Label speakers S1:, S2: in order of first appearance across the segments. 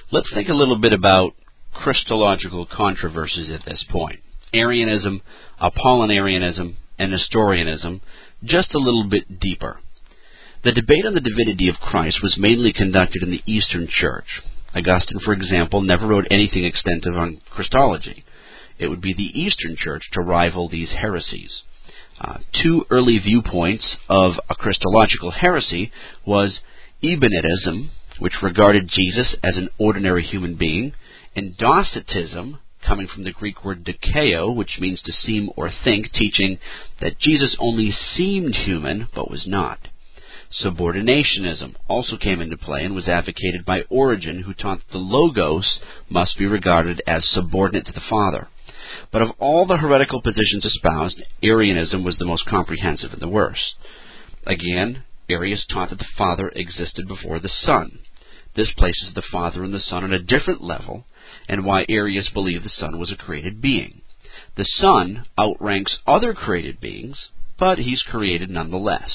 S1: Let's think a little bit about Christological controversies at this point. Arianism, Apollinarianism, and Nestorianism, just a little bit deeper. The debate on the divinity of Christ was mainly conducted in the Eastern Church. Augustine, for example, never wrote anything extensive on Christology. It would be the Eastern Church to rival these heresies. Two early viewpoints of a Christological heresy was Ebionitism, which regarded Jesus as an ordinary human being, and Docetism, coming from the Greek word dokeo, which means to seem or think, teaching that Jesus only seemed human but was not. Subordinationism also came into play and was advocated by Origen, who taught that the Logos must be regarded as subordinate to the Father. But of all the heretical positions espoused, Arianism was the most comprehensive and the worst. Again, Arius taught that the Father existed before the Son. This places the Father and the Son on a different level, and why Arius believed the Son was a created being. The Son outranks other created beings, but he's created nonetheless.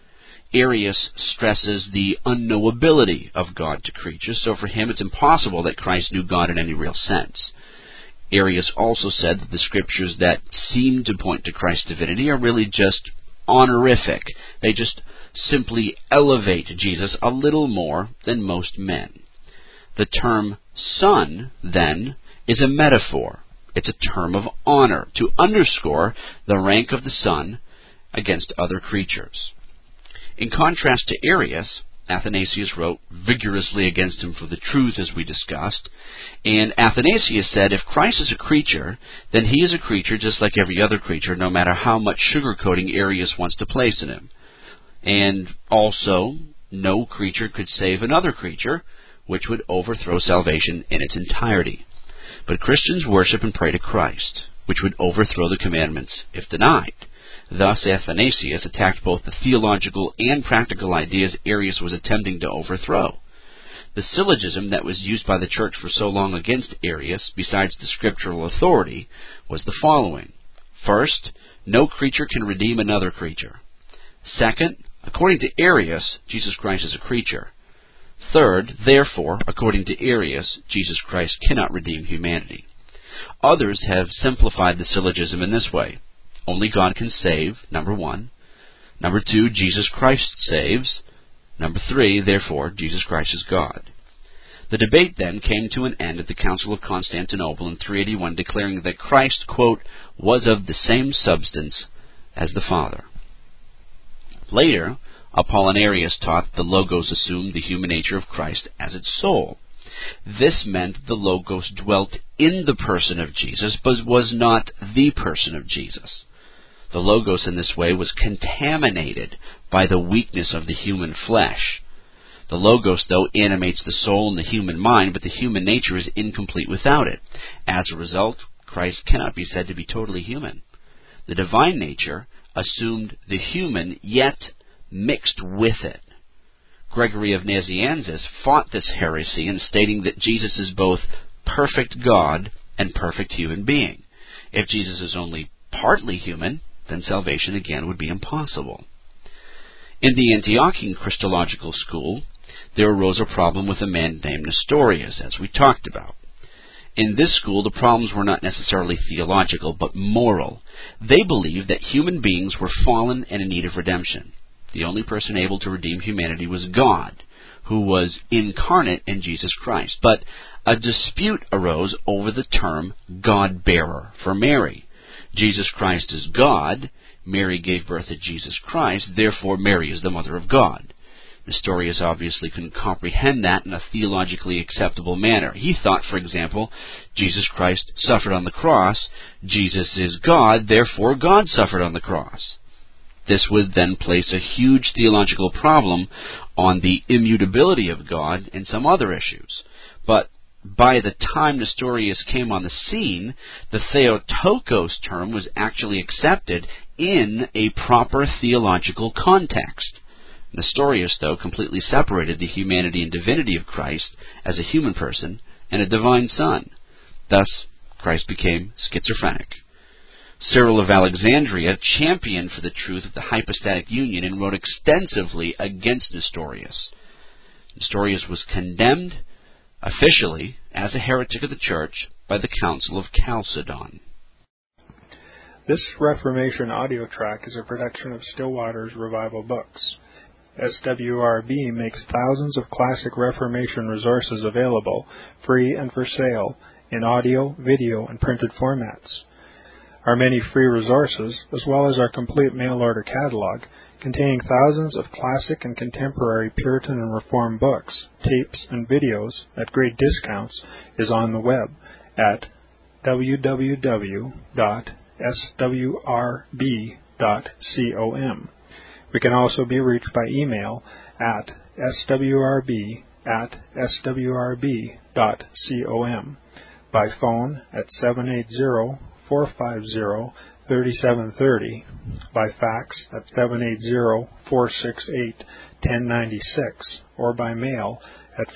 S1: Arius stresses the unknowability of God to creatures, so for him it's impossible that Christ knew God in any real sense. Arius also said that the scriptures that seem to point to Christ's divinity are really just honorific. They just simply elevate Jesus a little more than most men. The term Son, then, is a metaphor. It's a term of honor to underscore the rank of the Son against other creatures. In contrast to Arius, Athanasius wrote vigorously against him for the truth, as we discussed, and Athanasius said if Christ is a creature, then he is a creature just like every other creature, no matter how much sugarcoating Arius wants to place in him. And also, no creature could save another creature, which would overthrow salvation in its entirety. But Christians worship and pray to Christ, which would overthrow the commandments if denied. Thus, Athanasius attacked both the theological and practical ideas Arius was attempting to overthrow. The syllogism that was used by the Church for so long against Arius, besides the scriptural authority, was the following. First, no creature can redeem another creature. Second, according to Arius, Jesus Christ is a creature. Third, therefore, according to Arius, Jesus Christ cannot redeem humanity. Others have simplified the syllogism in this way. Only God can save, number one. Number two, Jesus Christ saves. Number three, therefore, Jesus Christ is God. The debate then came to an end at the Council of Constantinople in 381, declaring that Christ, quote, was of the same substance as the Father. Later, Apollinarius taught that the Logos assumed the human nature of Christ as its soul. This meant that the Logos dwelt in the person of Jesus, but was not the person of Jesus. The Logos in this way was contaminated by the weakness of the human flesh. The Logos, though, animates the soul and the human mind, but the human nature is incomplete without it. As a result, Christ cannot be said to be totally human. The divine nature assumed the human, yet mixed with it. Gregory of Nazianzus fought this heresy in stating that Jesus is both perfect God and perfect human being. If Jesus is only partly human, then salvation again would be impossible. In the Antiochian Christological school, there arose a problem with a man named Nestorius, as we talked about. In this school, the problems were not necessarily theological, but moral. They believed that human beings were fallen and in need of redemption. The only person able to redeem humanity was God, who was incarnate in Jesus Christ. But a dispute arose over the term God-bearer for Mary. Jesus Christ is God. Mary gave birth to Jesus Christ. Therefore, Mary is the mother of God. Nestorius obviously couldn't comprehend that in a theologically acceptable manner. He thought, for example, Jesus Christ suffered on the cross. Jesus is God. Therefore, God suffered on the cross. This would then place a huge theological problem on the immutability of God and some other issues. But by the time Nestorius came on the scene, the Theotokos term was actually accepted in a proper theological context. Nestorius, though, completely separated the humanity and divinity of Christ as a human person and a divine Son. Thus, Christ became schizophrenic. Cyril of Alexandria championed for the truth of the hypostatic union and wrote extensively against Nestorius. Nestorius was condemned, officially as a heretic of the Church by the Council of Chalcedon.
S2: This Reformation audio track is a production of Stillwater's Revival Books. SWRB makes thousands of classic Reformation resources available, free and for sale, in audio, video, and printed formats. Our many free resources, as well as our complete mail-order catalog, containing thousands of classic and contemporary Puritan and Reformed books, tapes, and videos at great discounts, is on the web at www.swrb.com. We can also be reached by email at swrb@swrb.com, by phone at 780-450-3730, by fax at 780-468-1096, or by mail at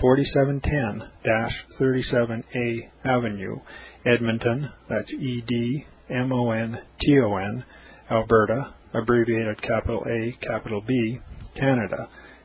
S2: 4710-37A Avenue, Edmonton, that's Edmonton, Alberta, abbreviated capital A, capital B, Canada,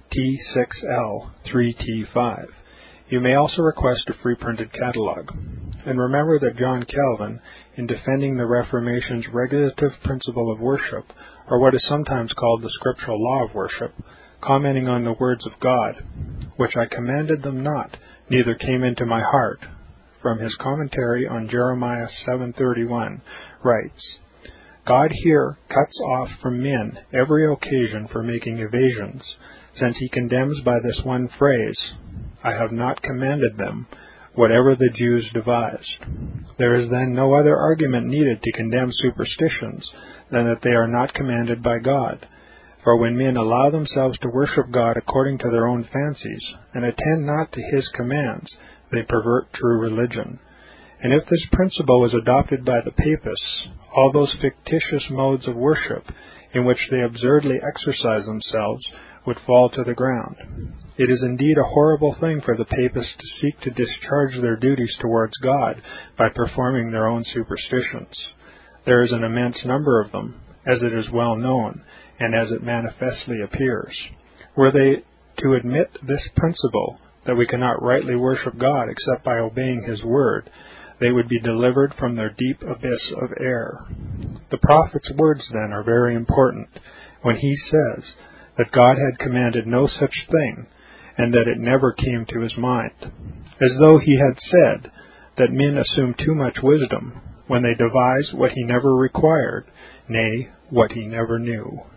S2: T6L3T5. You may also request a free printed catalog. And remember that John Calvin, in defending the Reformation's regulative principle of worship, or what is sometimes called the scriptural law of worship, commenting on the words of God, "Which I commanded them not, neither came into my heart," from his commentary on Jeremiah 7:31, writes, "God here cuts off from men every occasion for making evasions, since he condemns by this one phrase, 'I have not commanded them,' whatever the Jews devised. There is then no other argument needed to condemn superstitions than that they are not commanded by God. For when men allow themselves to worship God according to their own fancies, and attend not to his commands, they pervert true religion. And if this principle is adopted by the Papists, all those fictitious modes of worship in which they absurdly exercise themselves would fall to the ground. It is indeed a horrible thing for the Papists to seek to discharge their duties towards God by performing their own superstitions. There is an immense number of them, as it is well known, and as it manifestly appears. Were they to admit this principle, that we cannot rightly worship God except by obeying his word, they would be delivered from their deep abyss of error. The prophet's words, then, are very important, when he says that God had commanded no such thing, and that it never came to his mind, as though he had said that men assume too much wisdom when they devise what he never required, nay, what he never knew.